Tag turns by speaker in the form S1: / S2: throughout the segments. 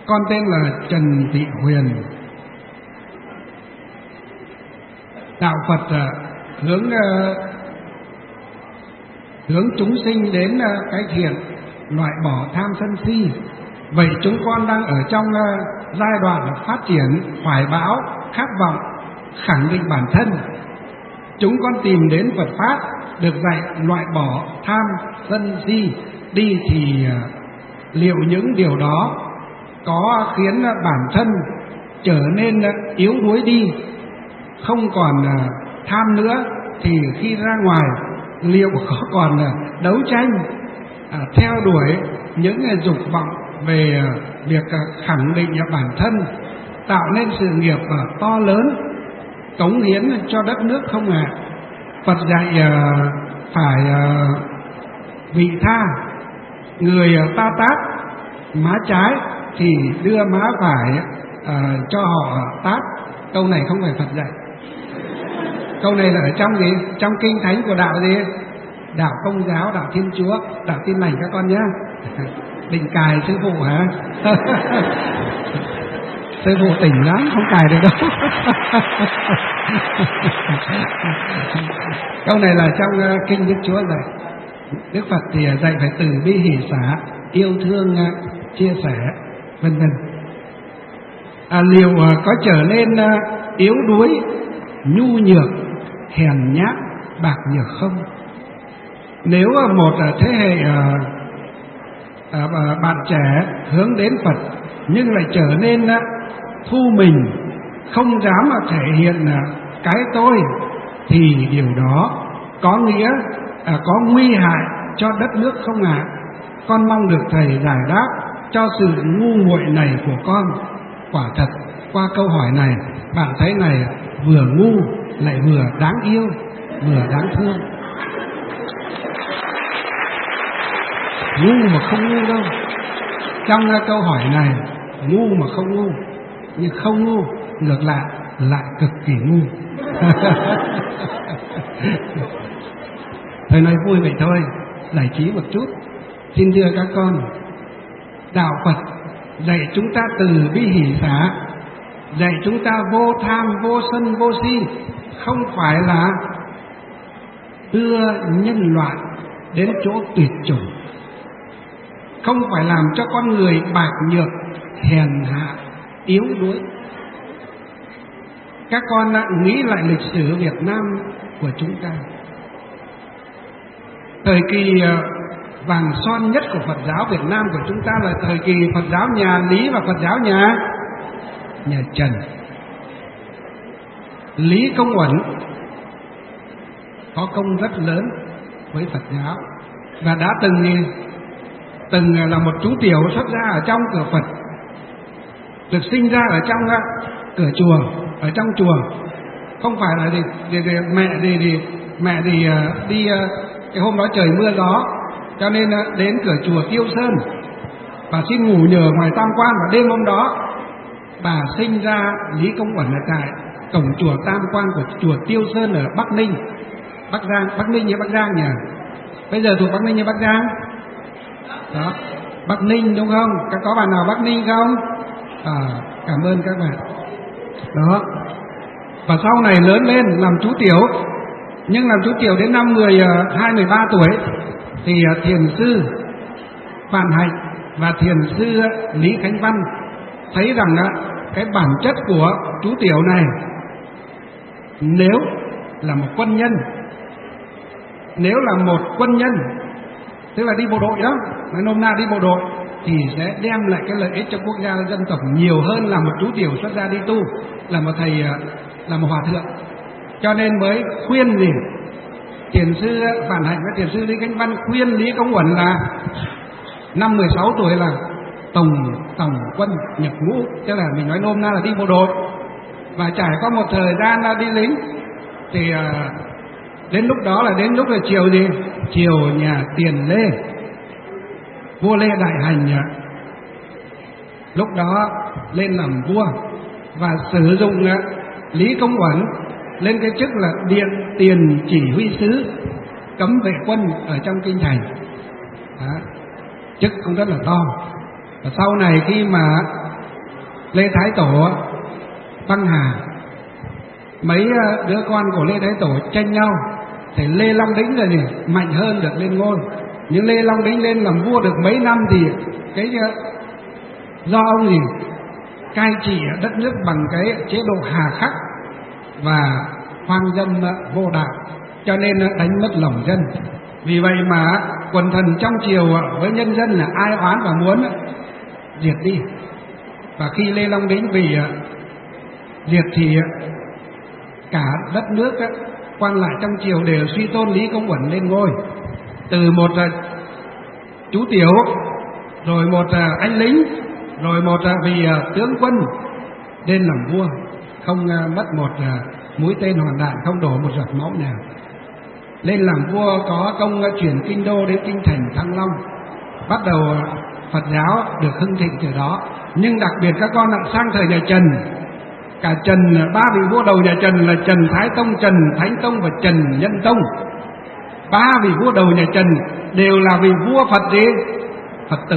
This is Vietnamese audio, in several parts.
S1: Con tên là Trần Thị Huyền. Đạo Phật hướng chúng sinh đến cái thiện, loại bỏ tham sân si. Vậy chúng con đang ở trong giai đoạn phát triển, hoài bão, khát vọng, khẳng định bản thân. Chúng con tìm đến Phật Pháp được dạy loại bỏ tham sân si đi, thì liệu những điều đó có khiến bản thân trở nên yếu đuối đi, không còn tham nữa, thì khi ra ngoài liệu có còn đấu tranh theo đuổi những dục vọng về việc khẳng định bản thân, tạo nên sự nghiệp to lớn, cống hiến cho đất nước không ạ? Phật dạy phải vị tha, người ta tát má trái thì đưa má phải cho họ tát. Câu này không phải Phật dạy. Câu này là ở trong gì? Trong kinh thánh của đạo gì? Đạo Công giáo, đạo Thiên Chúa, đạo Tin Lành các con nhé. Định cài sư phụ hả? Sư phụ tỉnh lắm, không cài được đâu. Câu này là trong kinh Đức Chúa dạy. Đức Phật thì dạy phải từ bi hỷ xả, yêu thương, chia sẻ, vân vân. Liệu có trở nên yếu đuối, nhu nhược, hèn nhát, bạc nhược không? Nếu một thế hệ bạn trẻ hướng đến Phật nhưng lại trở nên thu mình, không dám thể hiện cái tôi, thì điều đó có nghĩa có nguy hại cho đất nước không ạ? Con mong được Thầy giải đáp cho sự ngu muội này của con. Quả thật qua câu hỏi này, bạn thấy này vừa ngu lại vừa đáng yêu, vừa đáng thương. Ngu mà không ngu đâu. Trong câu hỏi này, ngu mà không ngu, nhưng không ngu ngược lại cực kỳ ngu. Thầy nói vui vậy thôi, giải trí một chút. Xin thưa các con, đạo Phật dạy chúng ta từ bi hỷ xả, dạy chúng ta vô tham, vô sân, vô si, không phải là đưa nhân loại đến chỗ tuyệt chủng, không phải làm cho con người bạc nhược, hèn hạ, yếu đuối. Các con nghĩ lại lịch sử Việt Nam của chúng ta. Thời kỳ vàng son nhất của Phật giáo Việt Nam của chúng ta là thời kỳ Phật giáo nhà Lý và Phật giáo nhà Trần. Lý Công Uẩn có công rất lớn với Phật giáo và đã từng là một chú tiểu xuất gia ở trong cửa Phật, được sinh ra ở trong cửa chùa, ở trong chùa. Không phải là mẹ đi cái hôm đó trời mưa gió, cho nên đến cửa chùa Tiêu Sơn và xin ngủ nhờ ngoài tam quan. Và đêm hôm đó bà sinh ra Lý Công Uẩn ở tại cổng chùa tam quan của chùa Tiêu Sơn ở Bắc Ninh, Bắc Giang. Bắc Ninh như Bắc Giang nhỉ? Bây giờ thuộc Bắc Ninh như Bắc Giang đó, Bắc Ninh đúng không? Có bạn nào Bắc Ninh không? Cảm ơn các bạn đó. Và sau này lớn lên làm chú tiểu, nhưng làm chú tiểu đến năm 12-13 tuổi thì thiền sư Vạn Hạnh và thiền sư Lý Khánh Văn thấy rằng cái bản chất của chú tiểu này, nếu là một quân nhân, tức là đi bộ đội đó, nói nôm na đi bộ đội, thì sẽ đem lại cái lợi ích cho quốc gia dân tộc nhiều hơn là một chú tiểu xuất gia đi tu, là một thầy, là một hòa thượng. Cho nên mới khuyên gì thiền sư Vạn Hạnh và thiền sư Lý Khánh Văn khuyên Lý Công Uẩn là năm 16 tuổi là tổng quân nhập ngũ, tức là mình nói nôm na là đi bộ đội. Và trải qua một thời gian đi lính thì đến lúc đó là chiều nhà Tiền Lê, vua Lê Đại Hành lúc đó lên làm vua và sử dụng Lý Công Uẩn lên cái chức là Điện Tiền Chỉ Huy Sứ cấm vệ quân ở trong kinh thành đó. Chức cũng rất là to. Và sau này khi mà Lê Thái Tổ băng hà, mấy đứa con của Lê Thái Tổ tranh nhau, thì Lê Long Đĩnh là gì mạnh hơn được lên ngôi. Nhưng Lê Long Đĩnh lên làm vua được mấy năm thì cái do ông gì cai trị đất nước bằng cái chế độ hà khắc và hoang dâm vô đạo, cho nên đánh mất lòng dân. Vì vậy mà quần thần trong triều với nhân dân là ai oán và muốn diệt đi. Và khi Lê Long Đĩnh bị diệt thì cả đất nước quan lại trong triều đều suy tôn Lý Công Uẩn lên ngôi. Từ một chú tiểu, rồi một anh lính, rồi một vị tướng quân lên làm vua, không mất một mũi tên hoàn đạn, không đổ một giọt máu nào. Lên làm vua có công chuyển kinh đô đến kinh thành Thăng Long, bắt đầu Phật giáo được hưng thịnh từ đó. Nhưng đặc biệt các con ạ, sang thời nhà Trần, cả Trần, ba vị vua đầu nhà Trần là Trần Thái Tông, Trần Thánh Tông và Trần Nhân Tông. Ba vị vua đầu nhà Trần đều là vị vua Phật gì? Phật tử.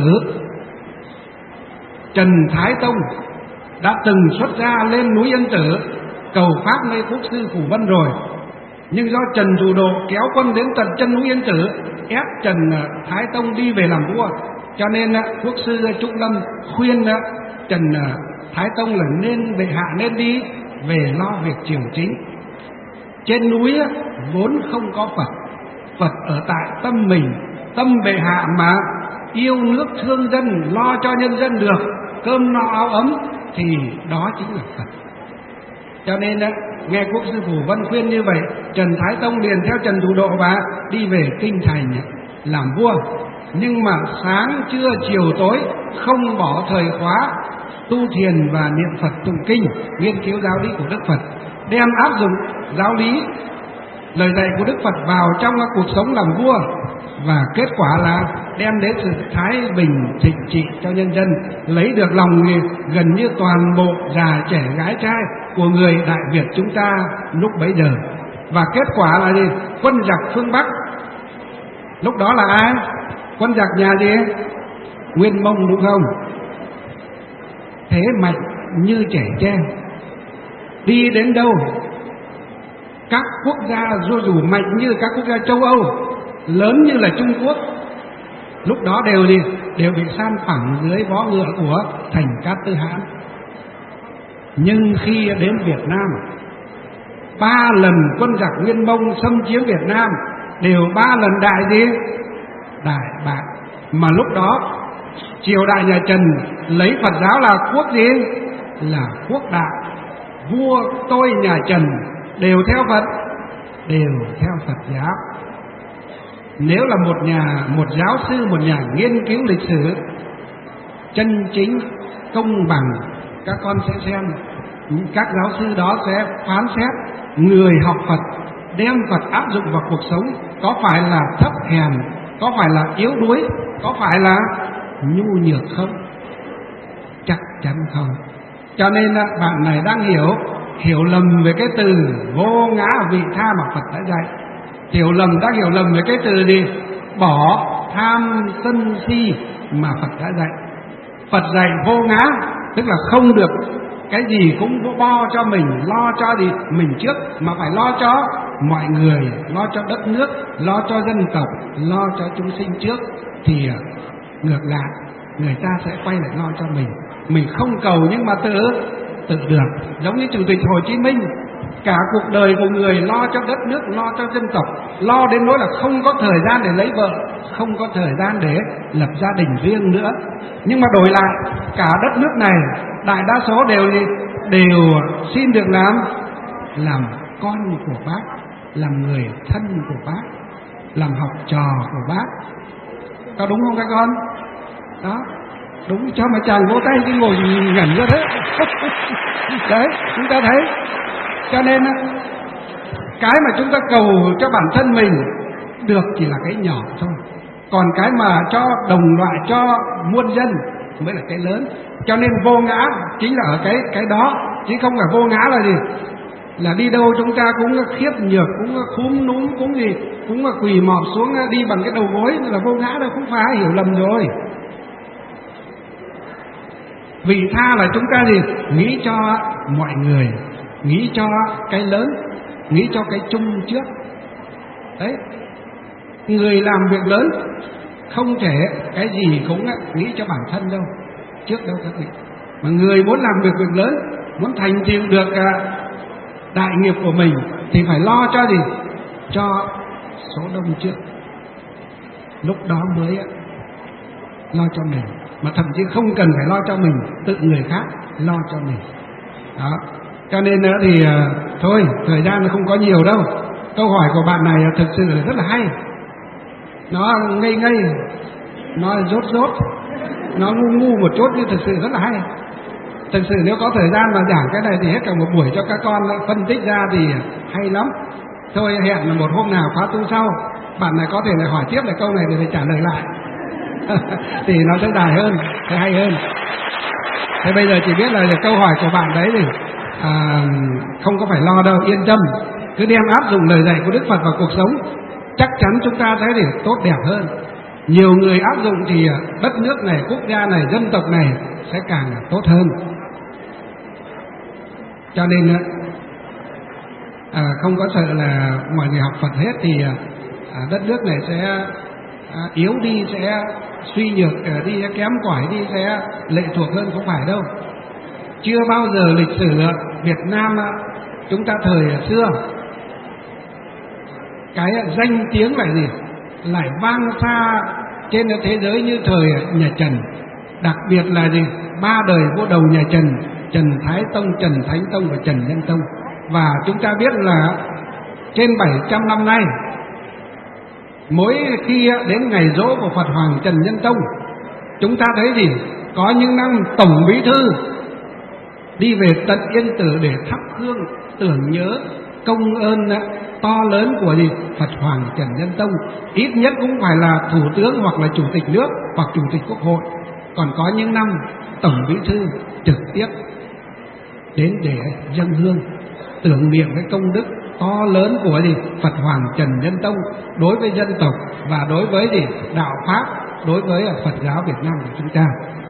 S1: Trần Thái Tông đã từng xuất gia lên núi Yên Tử cầu pháp nơi quốc sư Phủ Vân rồi, nhưng do Trần Thủ Độ kéo quân đến tận chân núi Yên Tử ép Trần Thái Tông đi về làm vua, cho nên quốc sư Trúc Lâm khuyên Trần Thái Tông là nên bệ hạ nên đi về lo việc triều chính. Trên núi vốn không có Phật, Phật ở tại tâm mình, tâm bệ hạ mà yêu nước thương dân, lo cho nhân dân được cơm no áo ấm thì đó chính là Phật. Cho nên nghe quốc sư Phủ Vân khuyên như vậy, Trần Thái Tông liền theo Trần Thủ Độ và đi về kinh thành làm vua. Nhưng mà sáng trưa chiều tối không bỏ thời khóa tu thiền và niệm Phật tụng kinh, nghiên cứu giáo lý của Đức Phật, đem áp dụng giáo lý lời dạy của Đức Phật vào trong cuộc sống làm vua, và kết quả là đem đến sự thái bình thịnh trị cho nhân dân, lấy được lòng gần như toàn bộ già trẻ gái trai của người Đại Việt chúng ta lúc bấy giờ. Và kết quả là gì? Quân giặc phương Bắc lúc đó là ai? Quân giặc nhà gì? Nguyên Mông, đúng không? Thế mạnh như trẻ tre, đi đến đâu các quốc gia dù mạnh như các quốc gia châu Âu, lớn như là Trung Quốc, lúc đó đều bị san phẳng dưới vó ngựa của thành Cát Tư Hãn. Nhưng khi đến Việt Nam, 3 lần quân giặc Nguyên Mông xâm chiếm Việt Nam đều 3 lần đại bại. Mà lúc đó triều đại nhà Trần lấy Phật giáo là quốc gì? Là quốc đạo. Vua tôi nhà Trần đều theo Phật giáo. Nếu là một giáo sư, một nhà nghiên cứu lịch sử chân chính công bằng, các con sẽ xem các giáo sư đó sẽ phán xét người học Phật đem Phật áp dụng vào cuộc sống có phải là thấp hèn, có phải là yếu đuối, có phải là nhu nhược không? Chắc chắn không. Cho nên bạn này đang hiểu lầm về cái từ vô ngã vị tha mà Phật đã dạy. Hiểu lầm về cái từ gì? Bỏ tham sân si mà Phật đã dạy. Phật dạy vô ngã, tức là không được cái gì cũng lo cho mình, lo cho gì mình trước, mà phải lo cho mọi người, lo cho đất nước, lo cho dân tộc, lo cho chúng sinh trước. Thì ngược lại, người ta sẽ quay lại lo cho mình. Mình không cầu nhưng mà tự được. Giống như Chủ tịch Hồ Chí Minh, cả cuộc đời của người lo cho đất nước, lo cho dân tộc, lo đến nỗi là không có thời gian để lấy vợ, không có thời gian để lập gia đình riêng nữa. Nhưng mà đổi lại, cả đất nước này đại đa số đều xin được làm con của Bác, làm người thân của Bác, làm học trò của Bác. Có đúng không các con? Đó, đúng, cho mà chàng vỗ tay chứ ngồi ngẩn ra thế. Đấy, chúng ta thấy. Cho nên cái mà chúng ta cầu cho bản thân mình được chỉ là cái nhỏ thôi, còn cái mà cho đồng loại, cho muôn dân mới là cái lớn. Cho nên vô ngã chính là ở cái đó, chứ không phải vô ngã là gì? Là đi đâu chúng ta cũng khiếp nhược, cũng khúm núm, cũng gì, cũng quỳ mọp xuống đi bằng cái đầu gối là vô ngã đâu, không phải, hiểu lầm rồi. Vị tha là chúng ta gì? Nghĩ cho mọi người, nghĩ cho cái lớn, nghĩ cho cái chung trước. Đấy, người làm việc lớn không thể cái gì cũng nghĩ cho bản thân đâu, trước đâu các vị. Mà người muốn làm việc lớn, muốn thành tựu được đại nghiệp của mình thì phải lo cho gì? Cho số đông trước. Lúc đó mới lo cho mình, mà thậm chí không cần phải lo cho mình, tự người khác lo cho mình. Đó. Cho nên nữa thì thôi, thời gian nó không có nhiều đâu. Câu hỏi của bạn này thực sự là rất là hay. Nó ngây ngây, nó rốt rốt, nó ngu ngu một chút, nhưng thực sự rất là hay. Thực sự nếu có thời gian mà giảng cái này thì hết cả một buổi cho các con phân tích ra thì hay lắm. Thôi hẹn là một hôm nào khóa tu sau, bạn này có thể lại hỏi tiếp lại câu này để phải trả lời lại. Thì nó sẽ dài hơn, sẽ hay hơn. Thế bây giờ chỉ biết là câu hỏi của bạn đấy thì không có phải lo đâu, yên tâm. Cứ đem áp dụng lời dạy của Đức Phật vào cuộc sống, chắc chắn chúng ta thấy thì tốt đẹp hơn. Nhiều người áp dụng thì đất nước này, quốc gia này, dân tộc này sẽ càng tốt hơn. Cho nên không có sợ là mọi người học Phật hết thì đất nước này sẽ yếu đi, sẽ suy nhược đi, sẽ kém cỏi đi, sẽ lệ thuộc hơn, không phải đâu. Chưa bao giờ lịch sử Việt Nam chúng ta thời xưa cái danh tiếng lại gì lại vang xa trên thế giới như thời nhà Trần. Đặc biệt là gì? 3 đời vua đầu nhà Trần: Trần Thái Tông, Trần Thánh Tông và Trần Nhân Tông. Và chúng ta biết là trên 700 năm nay, mỗi khi đến ngày giỗ của Phật Hoàng Trần Nhân Tông, chúng ta thấy gì? Có những năm Tổng Bí Thư đi về tận Yên Tử để thắp hương tưởng nhớ công ơn to lớn của gì? Phật Hoàng Trần Nhân Tông. Ít nhất cũng phải là Thủ tướng hoặc là Chủ tịch nước hoặc Chủ tịch Quốc hội. Còn có những năm Tổng Bí Thư trực tiếp đến để dâng hương tưởng niệm cái công đức to lớn của gì? Phật Hoàng Trần Nhân Tông đối với dân tộc và đối với gì? Đạo Pháp, đối với Phật giáo Việt Nam của chúng ta.